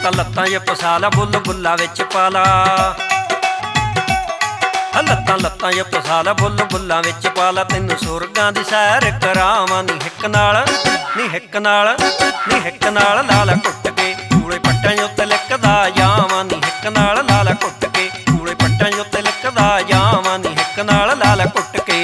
ਲੱਤਾਂ ਲੱਤਾਂ ਜੇ ਪਸਾ ਲਾ ਬੁੱਲ ਬੁੱਲਾ ਵਿੱਚ ਪਾ ਲਾ ਲੱਤਾਂ ਲੱਤਾਂ ਜੇ ਪਸਾ ਲਾ ਬੁੱਲ ਬੁੱਲਾਂ ਵਿੱਚ ਪਾ ਲਾ ਤੈਨੂੰ ਸੁਰਗਾਂ ਦੀ ਸੈਰ ਕਰਾਵਾਂ ਨੀ ਹਿੱਕ ਨਾਲ ਨੀ ਹਿੱਕ ਨਾਲ ਨੀ ਹਿੱਕ ਨਾਲ ਲਾਲਾ ਕੁੱਟ ਕੇ ਕੂਲੇ ਪੱਟਾਂ ਉੱਤੇ ਲਿਕਦਾ ਜਾਵਾਂ ਨੀ ਹਿੱਕ ਨਾਲ ਲਾਲਾ ਕੁੱਟ ਕੇ ਕੂਲੇ ਪੱਟਾਂ ਉੱਤੇ ਲਿਕਦਾ ਜਾਵਾਂ ਨੀ ਹਿੱਕ ਨਾਲ ਲਾਲਾ ਕੁੱਟ ਕੇ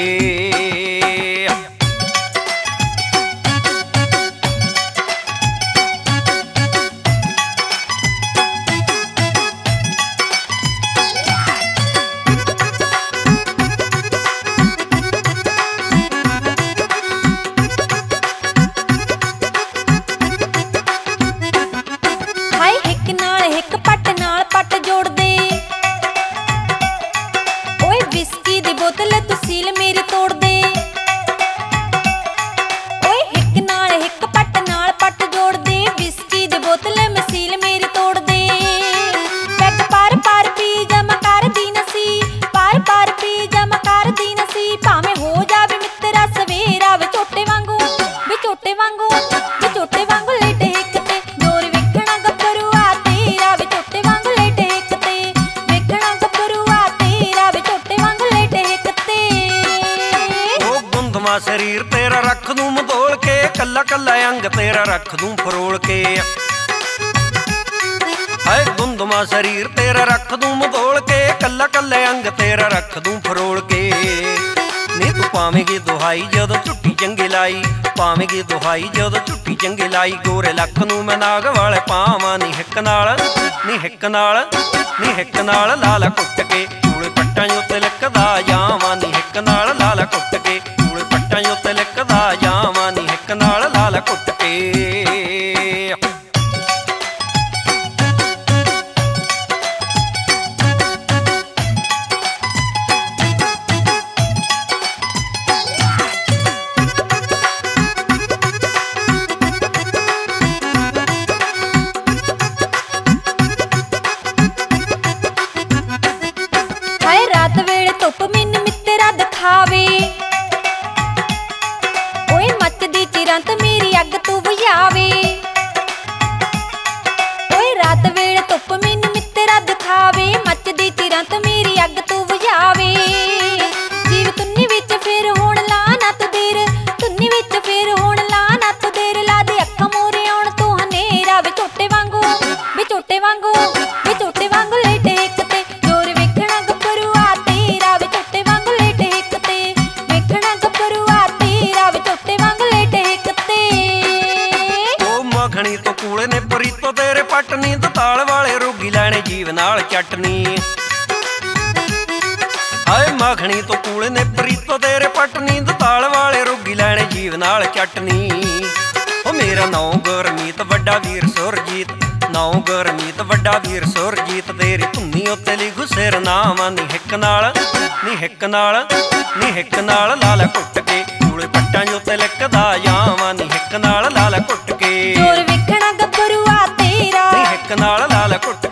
शरीर तेरा रख दूं मधोल के कल्ला कल्ला अंग तेरा रख दूं फरोल के हाय गुंदमा शरीर तेरा रख दूं मधोल के कल्ला कल्ला अंग तेरा रख दूं फरोल के नी तू पावेंगी दुहाई जदों झुट्टी चंगी लाई पावेंगी दुहाई जदों झुट्टी चंगी लाई गोरे लख नूं मैं नाग वाले पावां नी हिक नाल नी हिक नाल नी हिक नाल लाला कुट के कूले पट्टां उत्ते लिकदा जावां नी हिक नाल लाला कुट के पट्टां उत्ते लिकदा जावां नी हिक नाल लाला कुट के हाय रात वेले धुप मैनूं मित्तरा दिखावे चिरंत मेरी अग तू बुझावे ओए रात वेले धुप मैनूं मित्तरा दिखावे मचदी चिरंत मेरी अग तू बुझावे जीव तुन्नी विच फिर होण ला ना तू देर तुन्नी विच फिर होण ला ना तू देर ला दे अखां मोरे आउण तू हनेरा वे झोटे वांगू वे झोटे वांगू वे झोटे वांगू लेटे हिक ते जोर वेखणा गभरूआ तेरा वे झोटे वांगू लेटे हिक ते वेखणा गभरूआ तेरा वे झोटे वांगू मखणी तो कूले ने परी तो तेरे पटनी दताल वाले रोगी लैने जीव नाल चटनी हाय मखणी तो कूले ने परी तो तेरे पटनी दताल वाले रोगी लैने जीव नाल चटनी ओ मेरा नौ गुरमीत वड्डा वीर सुरजीत नौ गुरमीत वड्डा वीर सुरजीत तेरी धुन्नी उत्ते लिखू सिर नावां नी हिक नाल नी हिक नाल नी हिक नाल लाला कुट के कूले पट्टां उत्ते लिकदा जावां नी हिक नाल लाला कुट के जोर वेखणा गभरूआ तेरा नी हिक नाल लाला कुट